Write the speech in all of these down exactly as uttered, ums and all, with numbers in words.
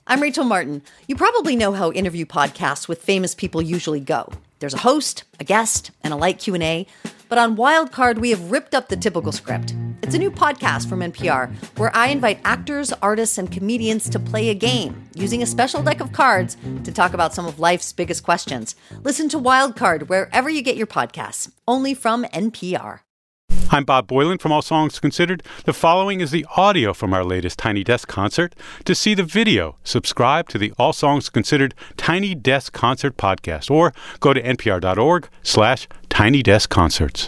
I'm Rachel Martin. You probably know how interview podcasts with famous people usually go. There's a host, a guest, and a light Q and A. But on Wildcard, we have ripped up the typical script. It's a new podcast from N P R where I invite actors, artists, and comedians to play a game using a special deck of cards to talk about some of life's biggest questions. Listen to Wildcard wherever you get your podcasts, only from N P R. I'm Bob Boilen from All Songs Considered. The following is the audio from our latest Tiny Desk concert. To see the video, subscribe to the All Songs Considered Tiny Desk Concert podcast or go to npr.org slash Tiny Desk Concerts.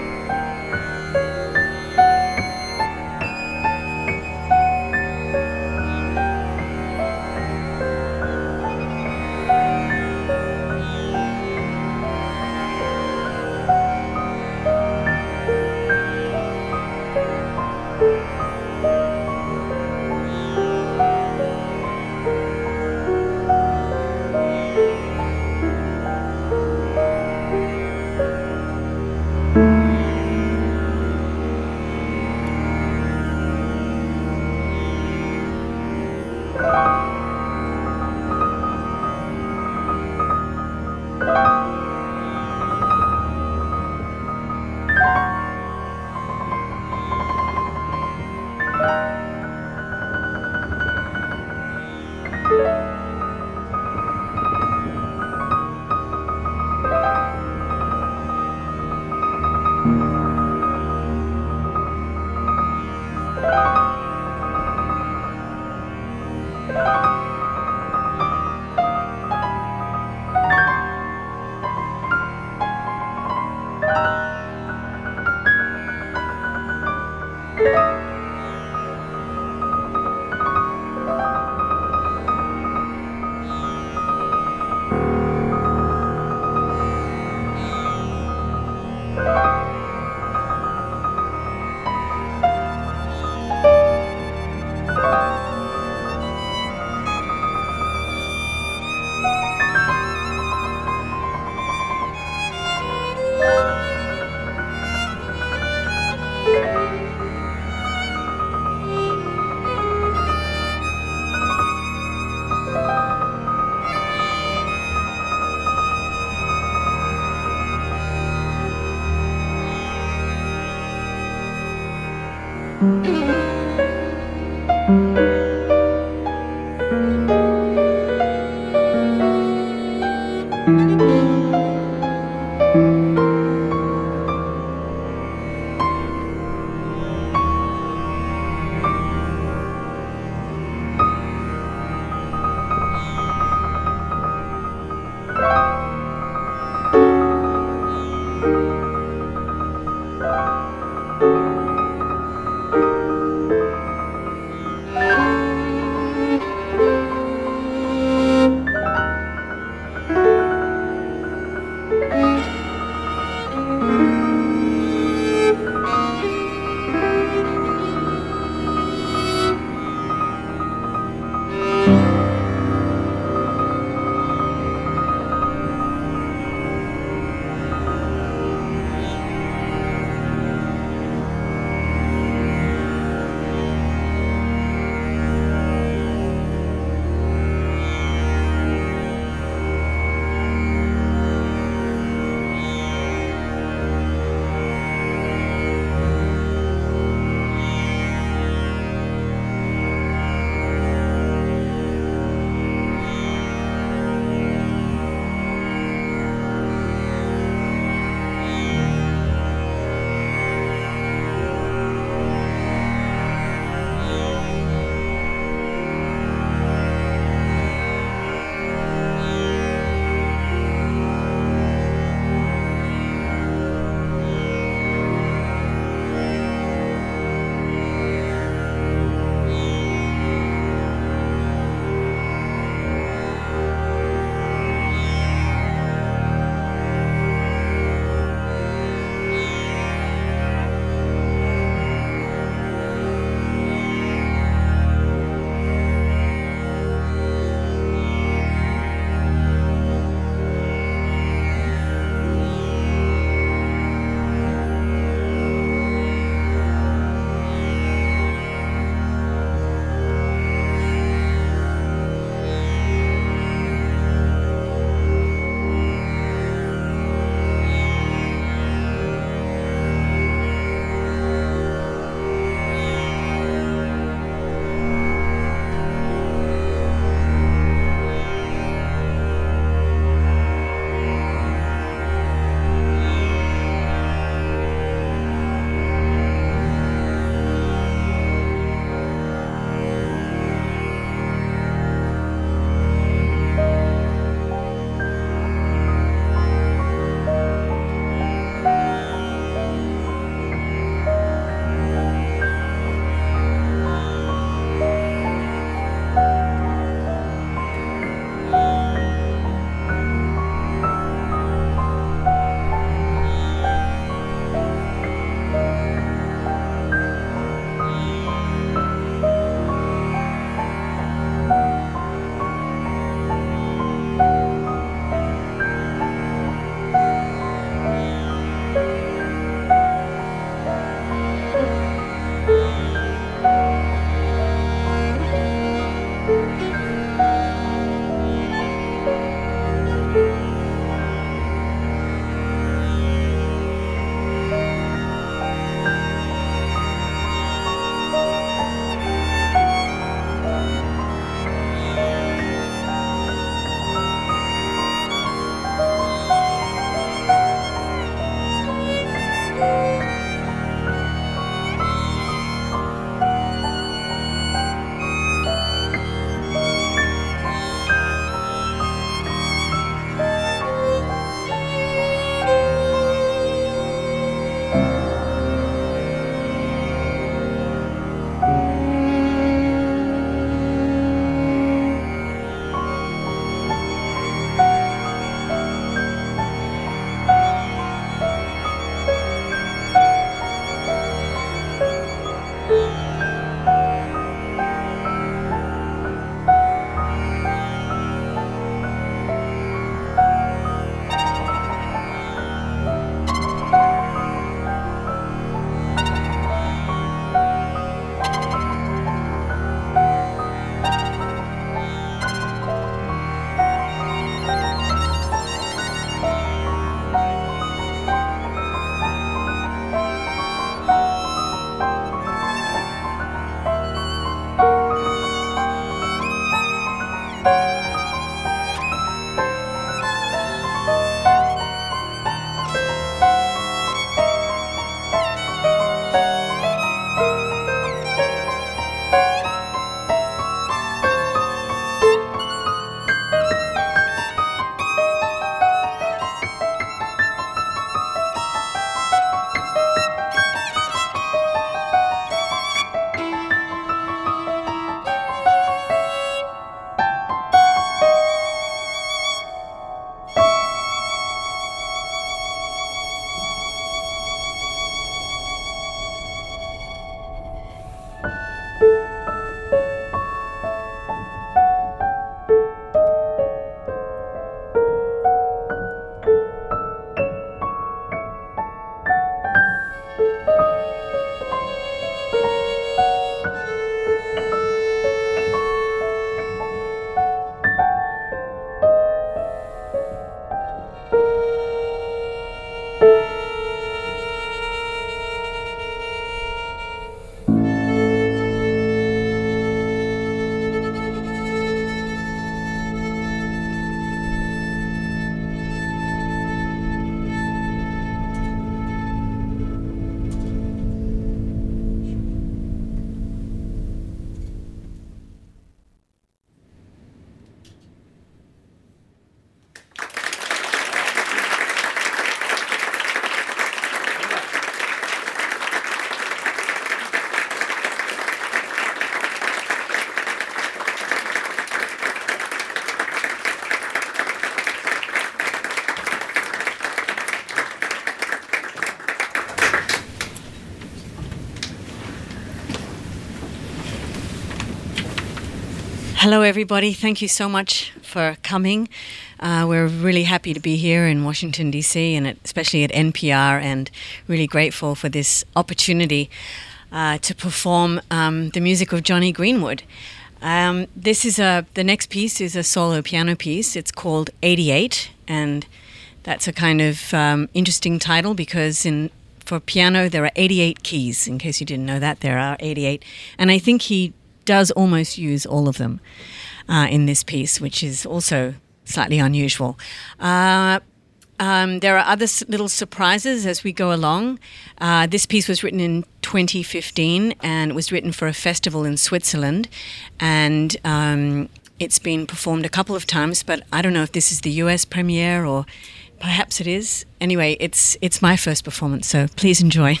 hello, everybody. Thank you so much for coming. Uh, we're really happy to be here in Washington, D C, and at, especially at N P R, and really grateful for this opportunity uh, to perform um, the music of Jonny Greenwood. Um, this is a the next piece is a solo piano piece. It's called eighty-eight, and that's a kind of um, interesting title because in for piano there are eighty-eight keys. In case you didn't know that, there are eighty-eight, and I think he does almost use all of them uh, in this piece, which is also slightly unusual. Uh, um, there are other s- little surprises as we go along. Uh, this piece was written in twenty fifteen, and it was written for a festival in Switzerland, and um, it's been performed a couple of times, but I don't know if this is the U S premiere or perhaps it is. Anyway, it's it's my first performance, so please enjoy.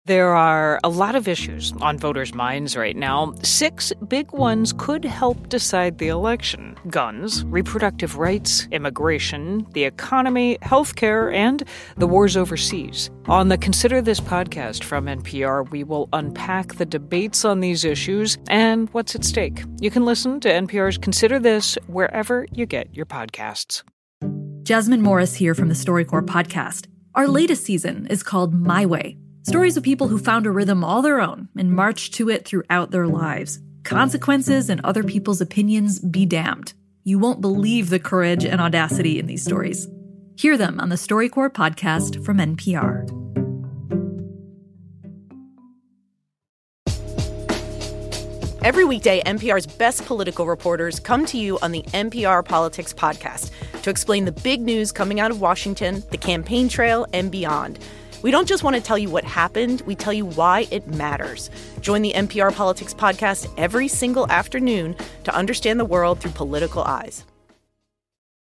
There are a lot of issues on voters' minds right now. Six big ones could help decide the election: guns, reproductive rights, immigration, the economy, healthcare, and the wars overseas. On the Consider This podcast from N P R, we will unpack the debates on these issues and what's at stake. You can listen to N P R's Consider This wherever you get your podcasts. Jasmine Morris here from the StoryCorps podcast. Our latest season is called My Way. Stories of people who found a rhythm all their own and marched to it throughout their lives. Consequences and other people's opinions be damned. You won't believe the courage and audacity in these stories. Hear them on the StoryCorps podcast from N P R. Every weekday, N P R's best political reporters come to you on the N P R Politics Podcast to explain the big news coming out of Washington, the campaign trail, and beyond. We don't just want to tell you what happened, we tell you why it matters. Join the N P R Politics Podcast every single afternoon to understand the world through political eyes.